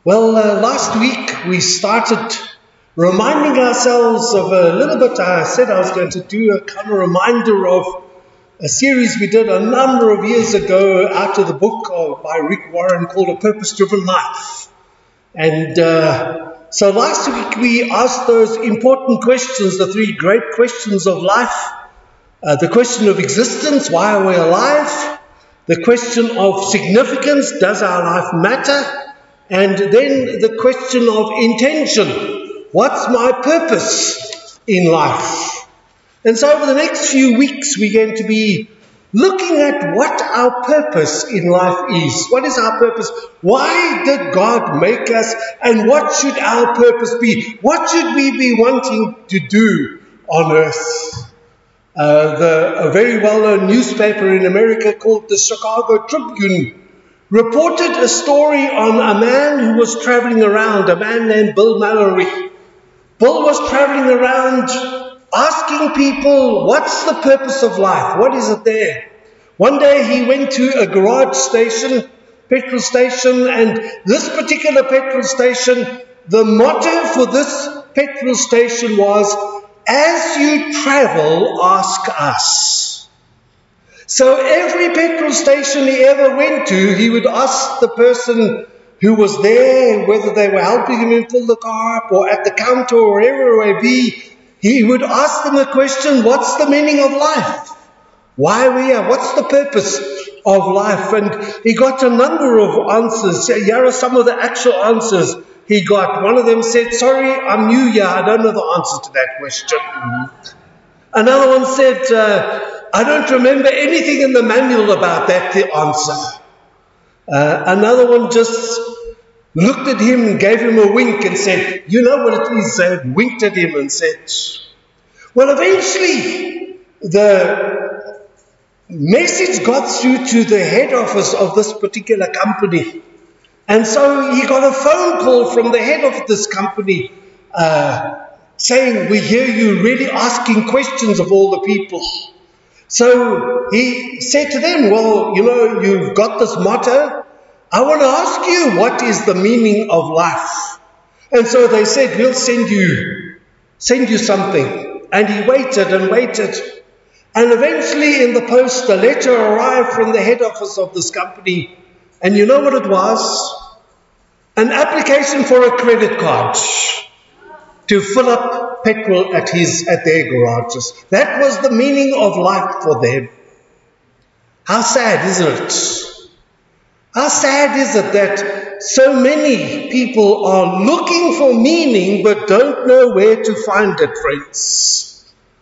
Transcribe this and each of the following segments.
Last week we started reminding ourselves of a little bit. I said I was going to do a kind of reminder of a series we did a number of years ago out of the book by Rick Warren called A Purpose-Driven Life. And so last week we asked those important questions, the three great questions of life. The question of existence, why are we alive? The question of significance, does our life matter? And then the question of intention, what's my purpose in life? And so over the next few weeks we're going to be looking at what our purpose in life is. What is our purpose? Why did God make us? And what should our purpose be? What should we be wanting to do on earth? A very well-known newspaper in America called the Chicago Tribune reported a story on a man who was traveling around, a man named Bill Mallory. Bill was traveling around asking people, what's the purpose of life? What is it there? One day he went to a garage station, petrol station, and this particular petrol station, the motto for this petrol station was, as you travel, ask us. So every petrol station he ever went to, he would ask the person who was there, whether they were helping him fill the car up or at the counter or wherever it may be, he would ask them a question, what's the meaning of life? Why are we here? What's the purpose of life? And he got a number of answers. Here are some of the actual answers he got. One of them said, sorry, I'm new here, I don't know the answer to that question. Another one said, I don't remember anything in the manual about that answer. Another one just looked at him and gave him a wink and said, you know what it is? Winked at him and said, well, eventually the message got through to the head office of this particular company. And so he got a phone call from the head of this company saying, we hear you really asking questions of all the people. So he said to them, well, you know, you've got this motto. I want to ask you, what is the meaning of life? And so they said, we'll send you something. And he waited and waited. And eventually in the post, a letter arrived from the head office of this company. And you know what it was? An application for a credit card to fill up petrol at their garages. That was the meaning of life for them. How sad, isn't it? How sad is it that so many people are looking for meaning but don't know where to find it, friends?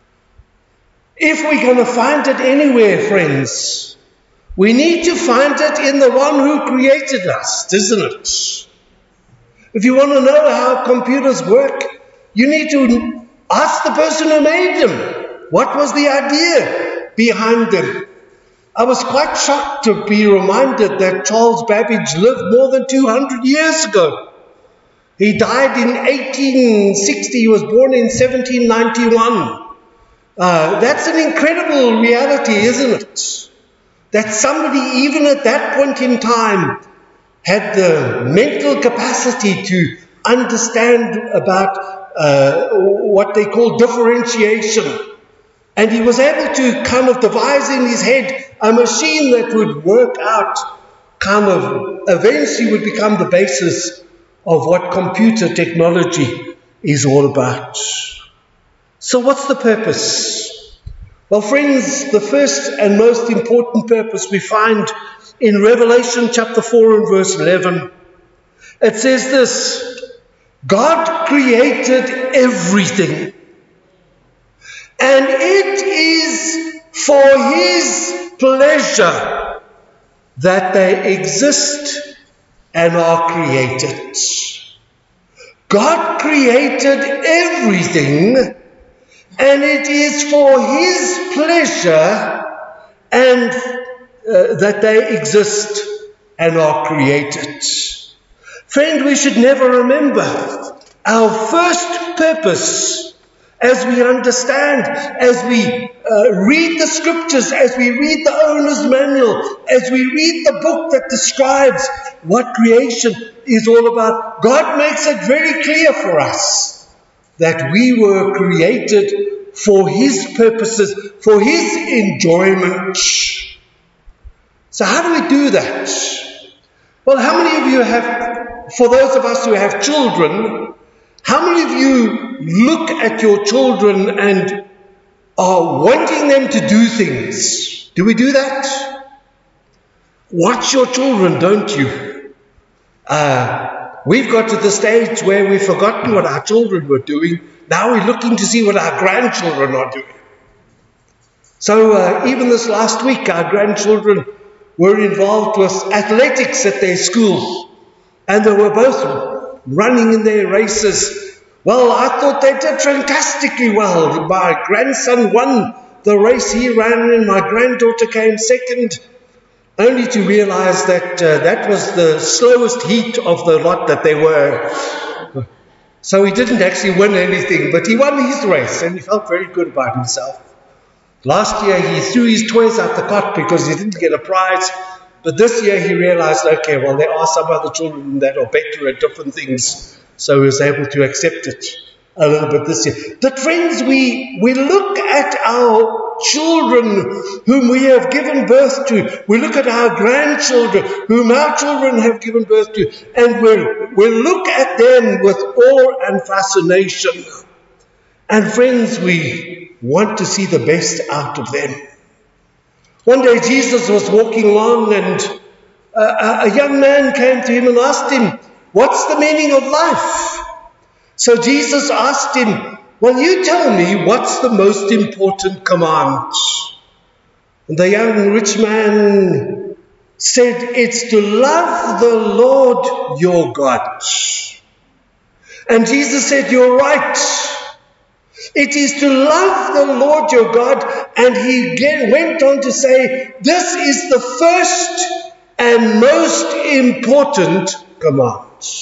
If we're going to find it anywhere, friends, we need to find it in the one who created us, isn't it? If you want to know how computers work, you need to ask the person who made them. What was the idea behind them? I was quite shocked to be reminded that Charles Babbage lived more than 200 years ago. He died in 1860. He was born in 1791. That's an incredible reality, isn't it? That somebody, even at that point in time, had the mental capacity to understand about what they call differentiation. And he was able to kind of devise in his head a machine that would work out, kind of eventually would become the basis of what computer technology is all about. So what's the purpose? Well, friends, the first and most important purpose we find in Revelation chapter 4 and verse 11. It says this, God created everything, and it is for His pleasure that they exist and are created. God created everything, and it is for His pleasure and that they exist and are created. Friend, we should never remember our first purpose as we understand, as we read the scriptures, as we read the owner's manual, as we read the book that describes what creation is all about, God makes it very clear for us that we were created for His purposes, for His enjoyment. So how do we do that? Well, how many of you have, for those of us who have children, how many of you look at your children and are wanting them to do things? Do we do that? Watch your children, don't you? We've got to the stage where we've forgotten what our children were doing. Now we're looking to see what our grandchildren are doing. So even this last week, our grandchildren were involved with athletics at their school. And they were both running in their races. Well, I thought they did fantastically well. My grandson won the race he ran and my granddaughter came second, only to realize that that was the slowest heat of the lot that they were. So he didn't actually win anything, but he won his race and he felt very good about himself. Last year he threw his toys out the cot because he didn't get a prize. But this year he realized, okay, well, there are some other children that are better at different things. So he was able to accept it a little bit this year. But friends, we look at our children whom we have given birth to. We look at our grandchildren whom our children have given birth to. And we look at them with awe and fascination. And friends, we want to see the best out of them. One day Jesus was walking along and a young man came to him and asked him, what's the meaning of life? So Jesus asked him, well, you tell me what's the most important command? And the young rich man said, it's to love the Lord your God. And Jesus said, you're right. It is to love the Lord your God. And he went on to say, this is the first and most important command.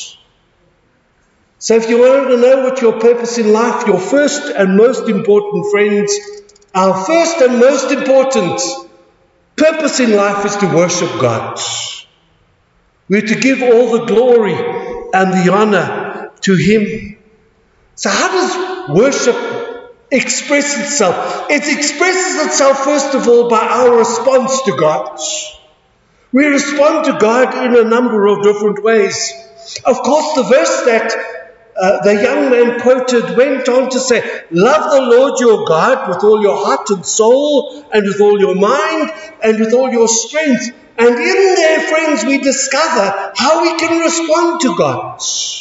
So if you want to know what your purpose in life, your first and most important, friends, our first and most important purpose in life is to worship God. We're to give all the glory and the honor to Him. So how does worship express itself? It expresses itself, first of all, by our response to God. We respond to God in a number of different ways. Of course, the verse that the young man quoted went on to say, love the Lord your God with all your heart and soul, and with all your mind, and with all your strength. And in there, friends, we discover how we can respond to God.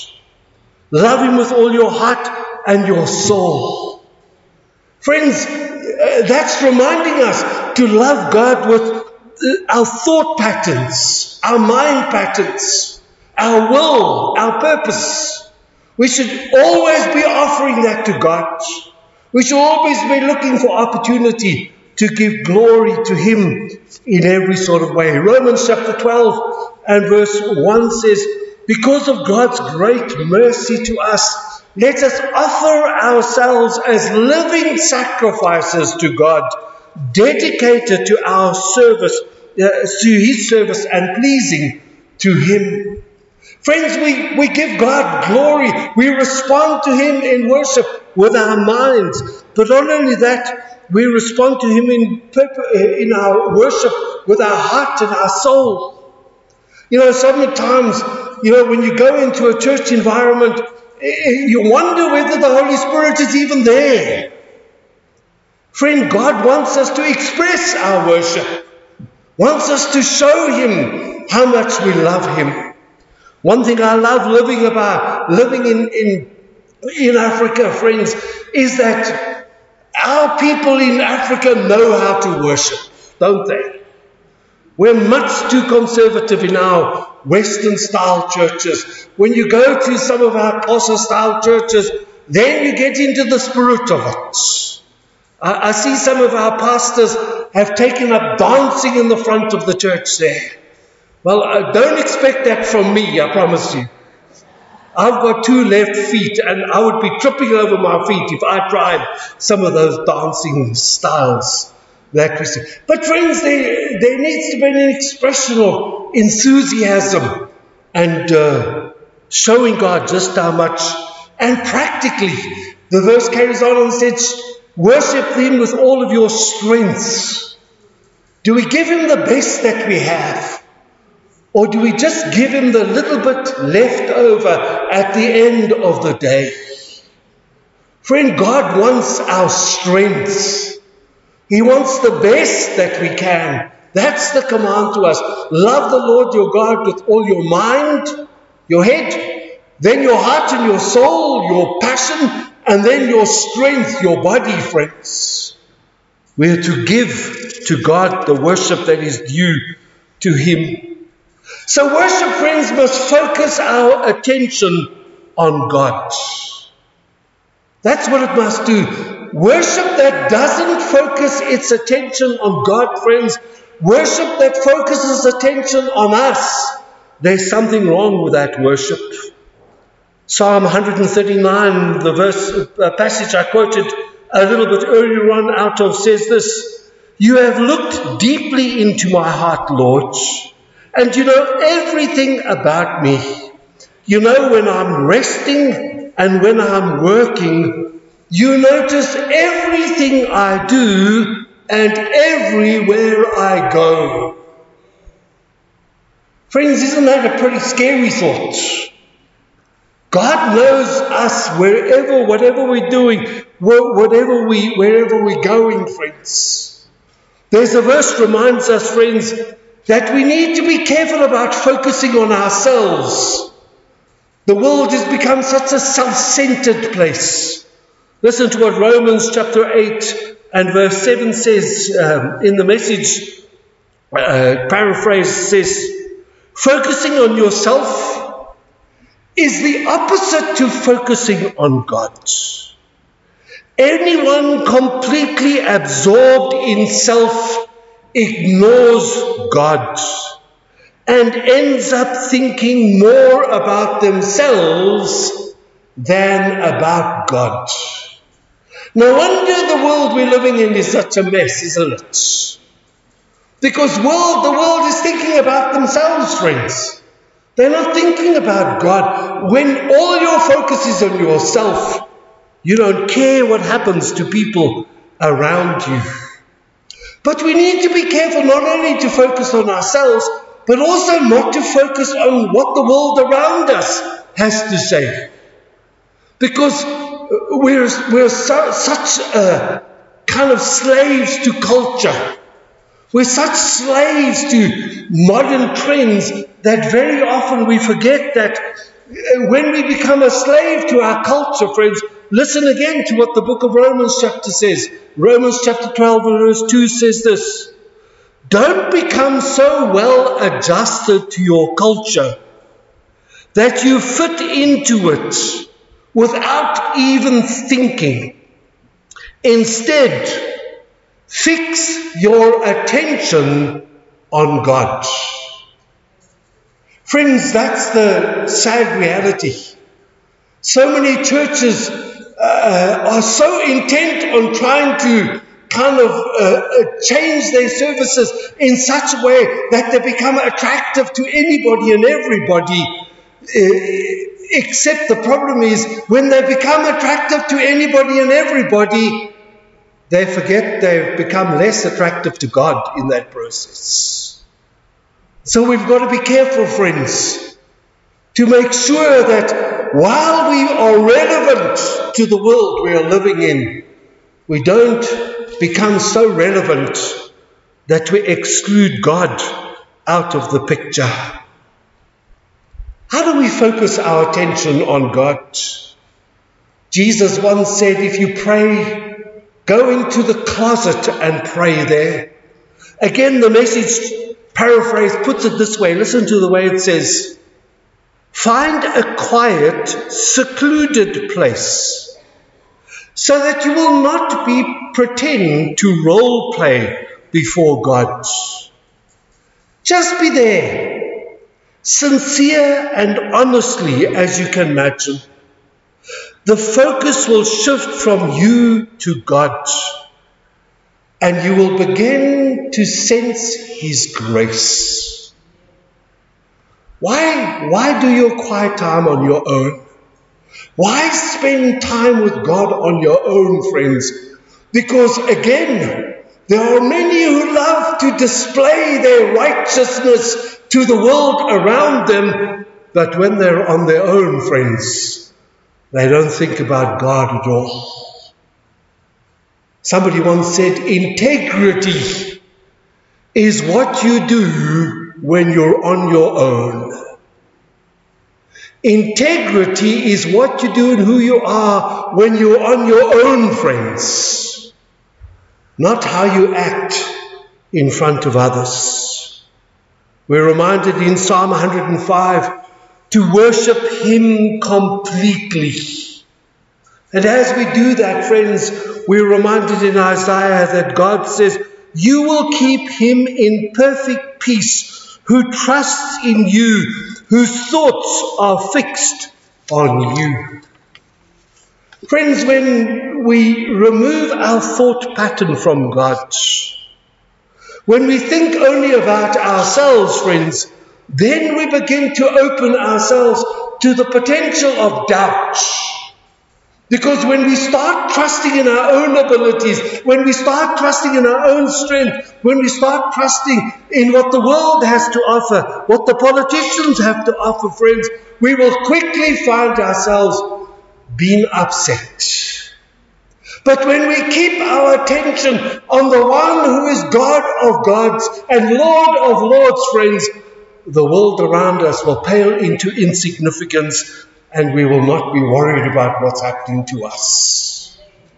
Love Him with all your heart and your soul. Friends, that's reminding us to love God with our thought patterns, our mind patterns, our will, our purpose. We should always be offering that to God. We should always be looking for opportunity to give glory to Him in every sort of way. Romans chapter 12 and verse 1 says, because of God's great mercy to us, let us offer ourselves as living sacrifices to God, dedicated to our service, to His service and pleasing to Him. Friends, we give God glory. We respond to Him in worship with our minds. But not only that, we respond to Him in our worship with our heart and our soul. You know, sometimes, when you go into a church environment, you wonder whether the Holy Spirit is even there. Friend, God wants us to express our worship, wants us to show Him how much we love Him. One thing I love living in Africa, friends, is that our people in Africa know how to worship, don't they? We're much too conservative in our Western-style churches. When you go to some of our Xhosa-style churches, then you get into the spirit of it. I see some of our pastors have taken up dancing in the front of the church there. Well, don't expect that from me, I promise you. I've got 2 left feet, and I would be tripping over my feet if I tried some of those dancing styles that we see. But friends, there needs to be an expression of enthusiasm and showing God just how much. And practically, the verse carries on and says, worship Him with all of your strengths. Do we give Him the best that we have? Or do we just give Him the little bit left over at the end of the day? Friend, God wants our strengths. He wants the best that we can. That's the command to us. Love the Lord your God with all your mind, your head, then your heart and your soul, your passion, and then your strength, your body, friends. We are to give to God the worship that is due to Him. So worship, friends, must focus our attention on God. That's what it must do. Worship that doesn't focus its attention on God, friends, worship that focuses attention on us, there's something wrong with that worship. Psalm 139, the passage I quoted a little bit earlier on out of, says this: you have looked deeply into my heart, Lord, and you know everything about me. You know when I'm resting and when I'm working. You notice everything I do and everywhere I go. Friends, isn't that a pretty scary thought? God knows us wherever, whatever we're doing, wherever we're going, friends. There's a verse reminds us, friends, that we need to be careful about focusing on ourselves. The world has become such a self-centered place. Listen to what Romans chapter 8 and verse 7 says in the Message paraphrase says, focusing on yourself is the opposite to focusing on God. Anyone completely absorbed in self ignores God and ends up thinking more about themselves than about God. No wonder the world we're living in is such a mess, isn't it? Because the world is thinking about themselves, friends. They're not thinking about God. When all your focus is on yourself, you don't care what happens to people around you. But we need to be careful not only to focus on ourselves, but also not to focus on what the world around us has to say. Because we're such kind of slaves to culture. We're such slaves to modern trends that very often we forget that when we become a slave to our culture, friends, listen again to what the book of Romans chapter says. Romans chapter 12 and verse 2 says this: don't become so well adjusted to your culture that you fit into it without even thinking. Instead, fix your attention on God. Friends, that's the sad reality. So many churches are so intent on trying to kind of change their services in such a way that they become attractive to anybody and everybody. Except the problem is, when they become attractive to anybody and everybody, they forget they've become less attractive to God in that process. So we've got to be careful, friends, to make sure that while we are relevant to the world we are living in, we don't become so relevant that we exclude God out of the picture. How do we focus our attention on God? Jesus once said, if you pray, go into the closet and pray there. Again, the Message paraphrase puts it this way. Listen to the way it says: find a quiet, secluded place so that you will not be pretending to role play before God. Just be there. sincere and honestly as you can imagine, the focus will shift from you to God, and you will begin to sense His grace. Why do your quiet time on your own? Why spend time with God on your own, friends? Because again, there are many who love to display their righteousness to the world around them, but when they're on their own, friends, they don't think about God at all. Somebody once said, integrity is what you do when you're on your own. Integrity is what you do and who you are when you're on your own, friends. Not how you act in front of others. We're reminded in Psalm 105 to worship Him completely. And as we do that, friends, we're reminded in Isaiah that God says, you will keep him in perfect peace who trusts in you, whose thoughts are fixed on you. Friends, when we remove our thought pattern from God, when we think only about ourselves, friends, then we begin to open ourselves to the potential of doubt. Because when we start trusting in our own abilities, when we start trusting in our own strength, when we start trusting in what the world has to offer, what the politicians have to offer, friends, we will quickly find ourselves being upset. But when we keep our attention on the one who is God of gods and Lord of lords, friends, the world around us will pale into insignificance, and we will not be worried about what's happening to us.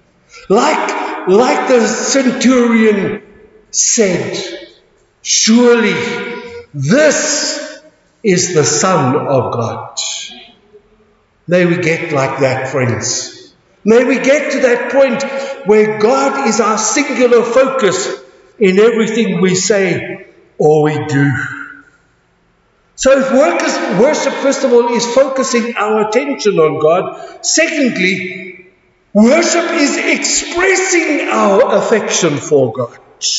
Like the centurion said, surely this is the Son of God. May we get like that, friends. May we get to that point where God is our singular focus in everything we say or we do. So if worship, first of all, is focusing our attention on God. Secondly, worship is expressing our affection for God.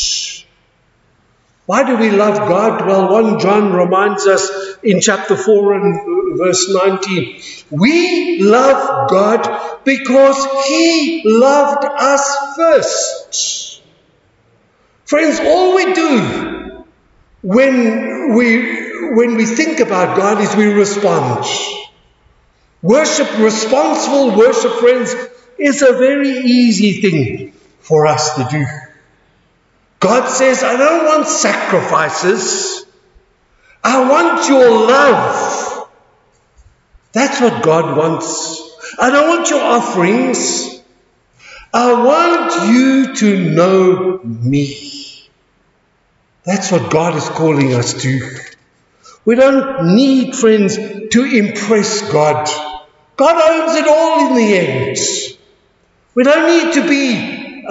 Why do we love God? Well, 1 John reminds us in chapter 4 and verse 19, we love God because He loved us first. Friends, all we do when we think about God is we respond. Worship, responsible worship, friends, is a very easy thing for us to do. God says, I don't want sacrifices. I want your love. That's what God wants. I don't want your offerings. I want you to know me. That's what God is calling us to. We don't need, friends, to impress God. God owns it all in the end. We don't need to be,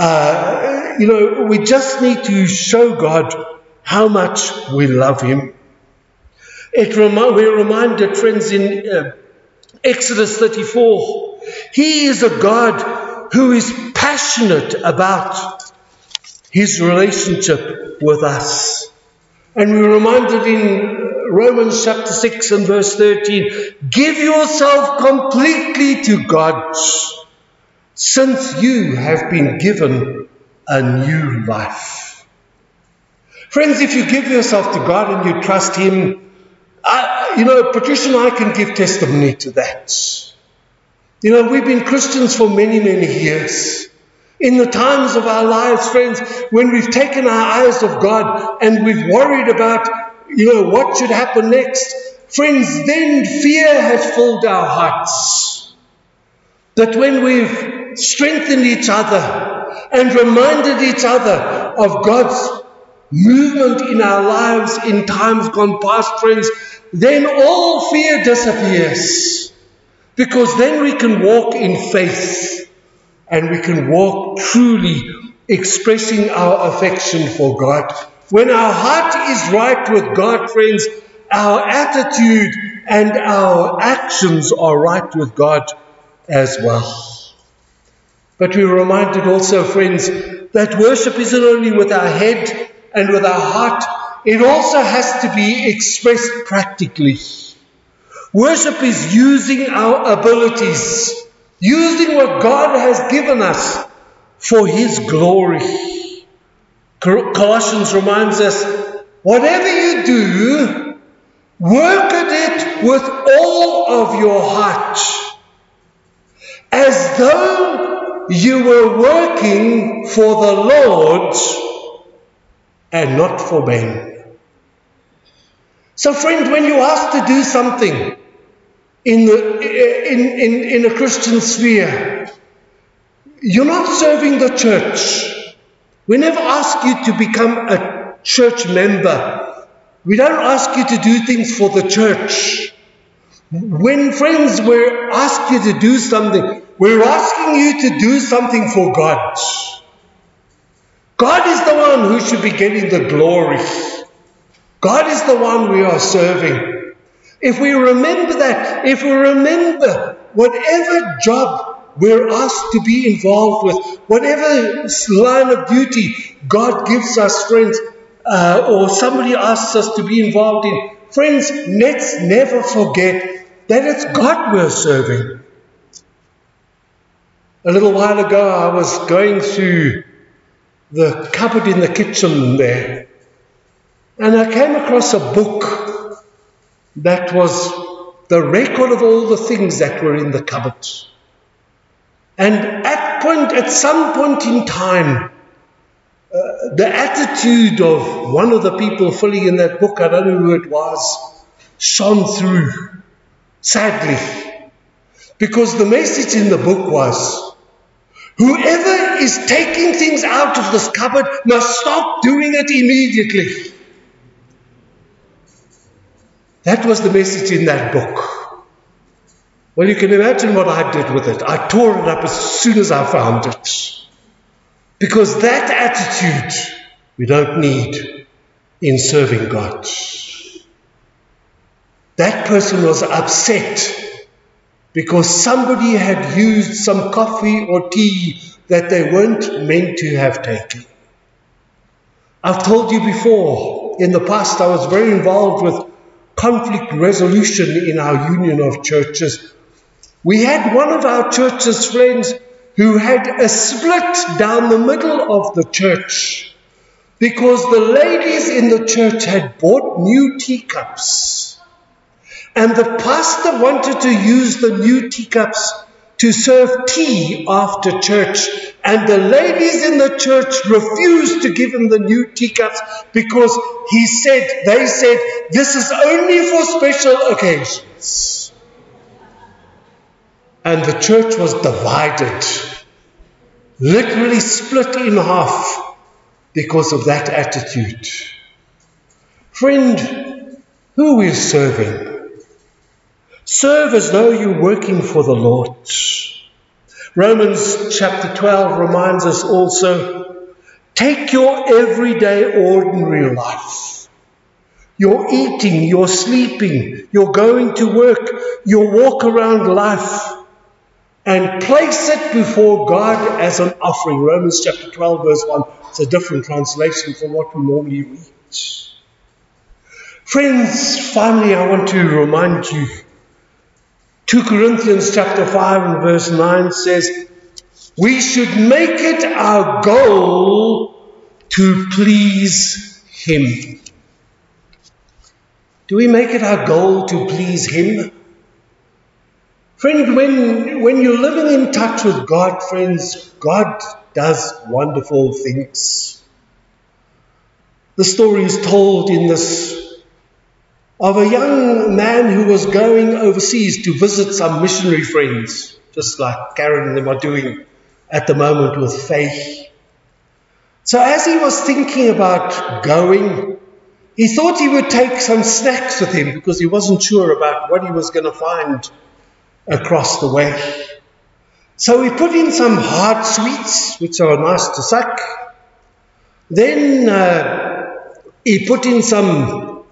we just need to show God how much we love Him. We're reminded, friends, in Exodus 34, He is a God who is passionate about His relationship with us. And we're reminded in Romans chapter 6 and verse 13, give yourself completely to God, since you have been given a new life. Friends, if you give yourself to God and you trust Him, Patricia and I can give testimony to that. We've been Christians for many, many years. In the times of our lives, friends, when we've taken our eyes off God and we've worried about, what should happen next, friends, then fear has filled our hearts. That when we've strengthened each other and reminded each other of God's movement in our lives in times gone past, friends, then all fear disappears. Because then we can walk in faith and we can walk truly expressing our affection for God. When our heart is right with God, friends, our attitude and our actions are right with God as well. But we're reminded also, friends, that worship isn't only with our head and with our heart, it also has to be expressed practically. Worship is using our abilities, using what God has given us for His glory. Colossians reminds us, whatever you do, work at it with all of your heart, as though you were working for the Lord and not for men. So friend, when you ask to do something in a Christian sphere, you're not serving the church. We never ask you to become a church member. We don't ask you to do things for the church. When, friends, we ask you to do something, we're asking you to do something for God. God is the one who should be getting the glory. God is the one we are serving. If we remember that, if we remember whatever job we're asked to be involved with, whatever line of duty God gives us, friends, or somebody asks us to be involved in, friends, let's never forget that it's God we're serving. A little while ago, I was going through the cupboard in the kitchen there, and I came across a book that was the record of all the things that were in the cupboard. And at some point in time, the attitude of one of the people filling in that book, I don't know who it was, shone through, sadly. Because the message in the book was, whoever is taking things out of this cupboard must stop doing it immediately. That was the message in that book. Well, you can imagine what I did with it. I tore it up as soon as I found it. Because that attitude we don't need in serving God. That person was upset because somebody had used some coffee or tea that they weren't meant to have taken. I've told you before, in the past I was very involved with conflict resolution in our union of churches. We had one of our church's friends who had a split down the middle of the church because the ladies in the church had bought new teacups. And the pastor wanted to use the new teacups to serve tea after church. And the ladies in the church refused to give him the new teacups because they said, this is only for special occasions. And the church was divided, literally split in half because of that attitude. Friend, who is serving? Serve as though you're working for the Lord. Romans chapter 12 reminds us also, take your everyday ordinary life. Your eating, your sleeping, your going to work, your walk around life, and place it before God as an offering. Romans chapter 12 verse 1. It's a different translation from what we normally read. Friends, finally I want to remind you, 2 Corinthians chapter 5 and verse 9 says, we should make it our goal to please Him. Do we make it our goal to please Him? Friend, when you're living in touch with God, friends, God does wonderful things. The story is told in this of a young man who was going overseas to visit some missionary friends, just like Karen and them are doing at the moment with Faith. So as he was thinking about going, he thought he would take some snacks with him because he wasn't sure about what he was going to find across the way. So he put in some hard sweets, which are nice to suck. Then he put in some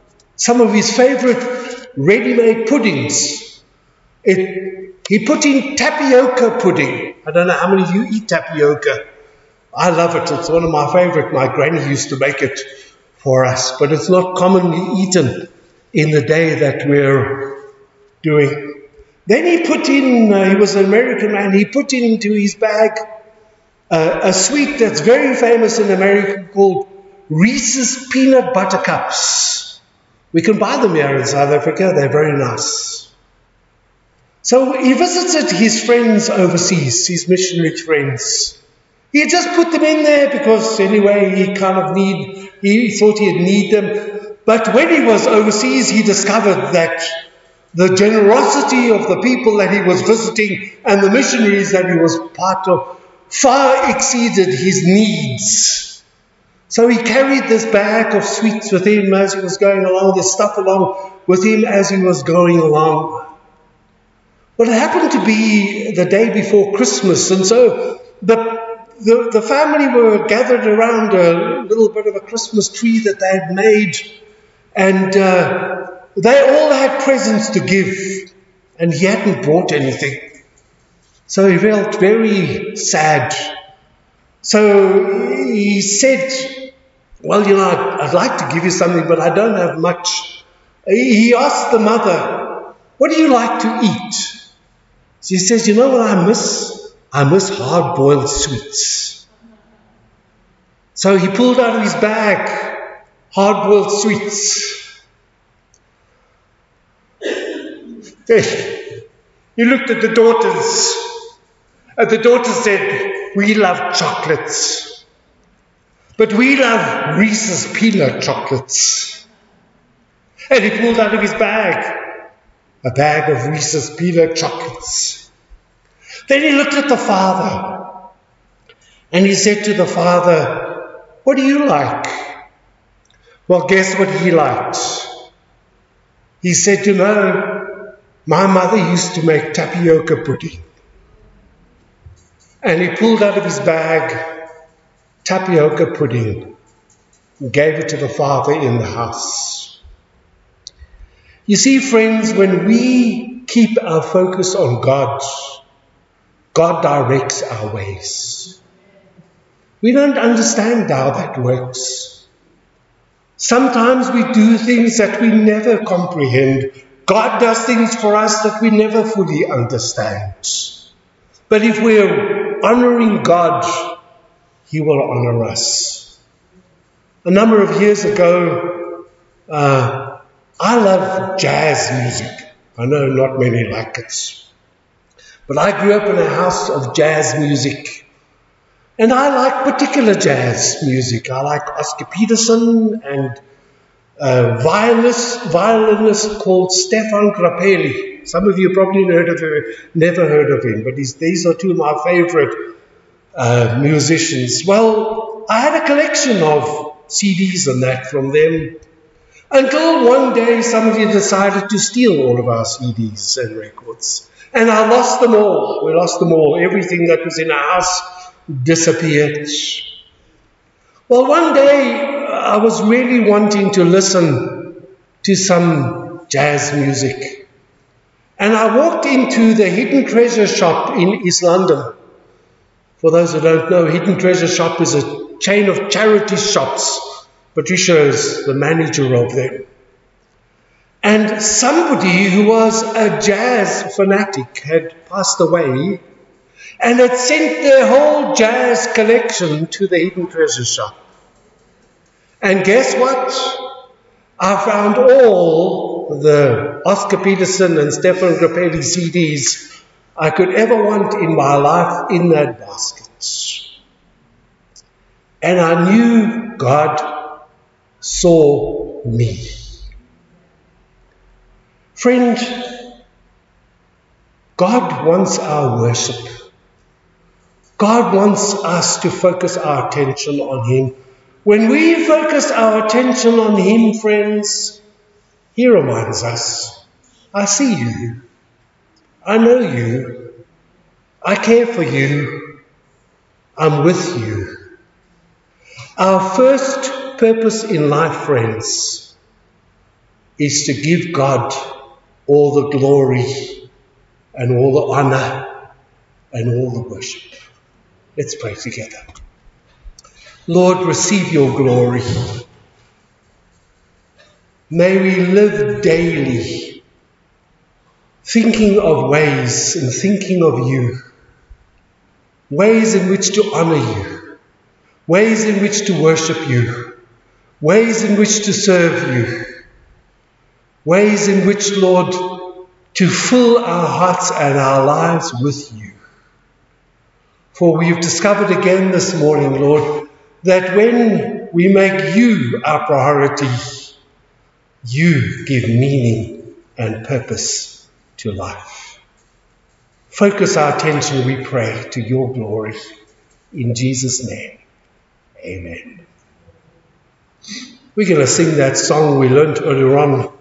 some of his favorite ready-made puddings. He put in tapioca pudding. I don't know how many of you eat tapioca. I love it. It's one of my favorite. My granny used to make it for us, but it's not commonly eaten in the day that we're doing. Then he put in, he was an American man, he put into his bag a sweet that's very famous in America called Reese's Peanut Butter Cups. We can buy them here in South Africa. They're very nice. So he visited his friends overseas, his missionary friends. He had just put them in there because anyway he thought he'd need them. But when he was overseas, he discovered that the generosity of the people that he was visiting and the missionaries that he was part of far exceeded his needs. So he carried this bag of sweets with him as he was going along, this stuff along with him as he was going along. Well, it happened to be the day before Christmas, and so the family were gathered around a little bit of a Christmas tree that they had made, and they all had presents to give, and he hadn't brought anything. So he felt very sad. So he said, well, I'd like to give you something, but I don't have much. He asked the mother, what do you like to eat? She says, you know what I miss? I miss hard-boiled sweets. So he pulled out of his bag hard-boiled sweets. He looked at the daughters, and the daughters said, we love chocolates, but we love Reese's peanut chocolates. And he pulled out of his bag a bag of Reese's peanut chocolates. Then he looked at the father, and he said to the father, what do you like? Well, guess what he liked? He said, my mother used to make tapioca pudding. And he pulled out of his bag tapioca pudding and gave it to the father in the house. You see, friends, when we keep our focus on God, God directs our ways. We don't understand how that works. Sometimes we do things that we never comprehend. God does things for us that we never fully understand. But if we're honoring God, He will honor us. A number of years ago, I love jazz music. I know not many like it. But I grew up in a house of jazz music. And I like particular jazz music. I like Oscar Peterson and a violinist called Stefan Grappelli. Some of you probably never heard of him, but these are two of my favorite musicians. Well, I had a collection of CDs and that from them, until one day somebody decided to steal all of our CDs and records. And I lost them all. We lost them all. Everything that was in our house disappeared. Well, one day I was really wanting to listen to some jazz music. And I walked into the Hidden Treasure Shop in East London. For those who don't know, Hidden Treasure Shop is a chain of charity shops. Patricia is the manager of them. And somebody who was a jazz fanatic had passed away and had sent their whole jazz collection to the Hidden Treasure Shop. And guess what? I found all the Oscar Peterson and Stefan Grappelli CDs I could ever want in my life in that basket. And I knew God saw me. Friend, God wants our worship. God wants us to focus our attention on Him. When we focus our attention on Him, friends, He reminds us, I see you. I know you. I care for you. I'm with you. Our first purpose in life, friends, is to give God all the glory and all the honor and all the worship. Let's pray together. Lord, receive your glory. May we live daily thinking of ways and thinking of you, ways in which to honor you, ways in which to worship you, ways in which to serve you, ways in which, Lord, to fill our hearts and our lives with you. For we've discovered again this morning, Lord, that when we make you our priority, you give meaning and purpose to life. Focus our attention, we pray, to your glory. In Jesus' name, amen. We're going to sing that song we learned earlier on